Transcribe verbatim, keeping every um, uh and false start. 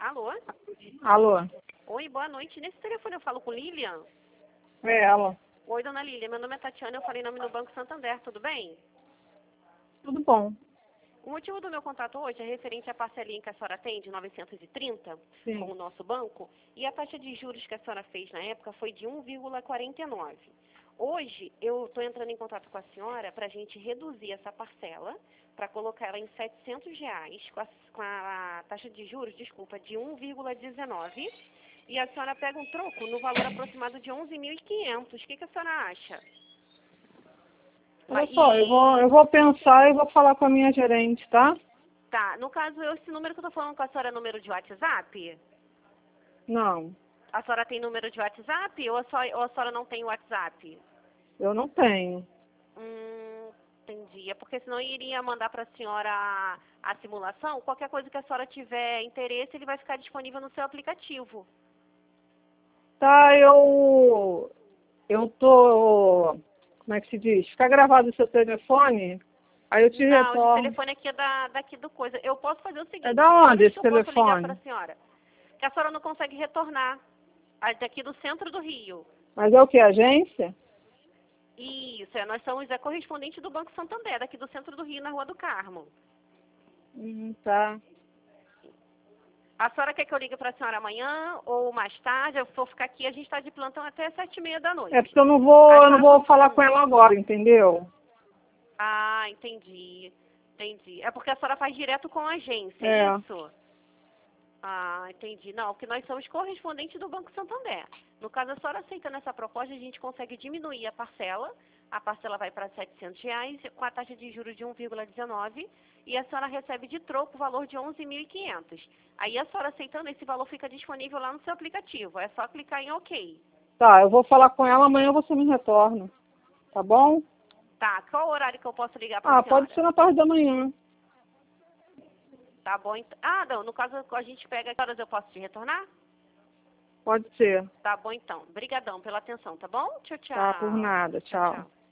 Alô? Alô? Oi, boa noite. Nesse telefone eu falo com Lilian? É ela. Oi, dona Lilian. Meu nome é Tatiana, eu falei em nome do Banco Santander, tudo bem? Tudo bom. O motivo do meu contato hoje é referente à parcelinha que a senhora tem de novecentos e trinta Sim. com o nosso banco, e a taxa de juros que a senhora fez na época foi de um vírgula quarenta e nove. Hoje, eu estou entrando em contato com a senhora para a gente reduzir essa parcela, para colocar ela em setecentos reais, com a, com a taxa de juros, desculpa, de um vírgula dezenove, e a senhora pega um troco no valor aproximado de onze mil e quinhentos. O que, que a senhora acha? Olha só, eu vou, eu vou pensar e vou falar com a minha gerente, tá? Tá, no caso, eu- esse número que eu tô falando com a senhora é número de WhatsApp? Não, A senhora tem número de WhatsApp ou a, só, ou a senhora não tem WhatsApp? eu não tenho. Hum, entendi. É porque senão eu iria mandar para a senhora a, a simulação. Qualquer coisa que a senhora tiver interesse, ele vai ficar disponível no seu aplicativo. Tá, eu... Eu tô... Como é que se diz? Ficar gravado o seu telefone, aí eu te Não, esse retorno. telefone aqui é da, daqui do coisa. Eu posso fazer o seguinte. É da onde Quando é esse que eu posso ligar para telefone? a senhora? Que a senhora não consegue retornar. Ah, daqui do centro do Rio. Mas é o que, agência? Isso, é, nós somos a correspondente do Banco Santander, daqui do centro do Rio, na Rua do Carmo. Hum, tá. A senhora quer que eu ligue para a senhora amanhã ou mais tarde? Eu vou ficar aqui, a gente está de plantão até sete e meia da noite. É porque eu não vou, A eu não senhora vou falar hum. com ela agora, entendeu? Ah, entendi. Entendi. É porque a senhora faz direto com a agência, É. é isso? Ah, entendi. Não, porque nós somos correspondentes do Banco Santander. No caso, a senhora aceita nessa proposta, a gente consegue diminuir a parcela. A parcela vai para setecentos reais, com a taxa de juros de um vírgula dezenove, e a senhora recebe de troco o valor de onze mil e quinhentos. Aí a senhora aceitando, esse valor fica disponível lá no seu aplicativo. É só clicar em OK. Tá, eu vou falar com ela, amanhã você me retorna. Tá bom? Tá, qual o horário que eu posso ligar para a Ah, senhora? pode ser na parte da manhã. Tá bom, então. Ah, não, no caso a gente pega, que horas eu posso te retornar? Pode ser. Tá bom, então. Obrigadão pela atenção, tá bom? Tchau, tchau. Tá, por nada. Tchau, Tchau. tchau.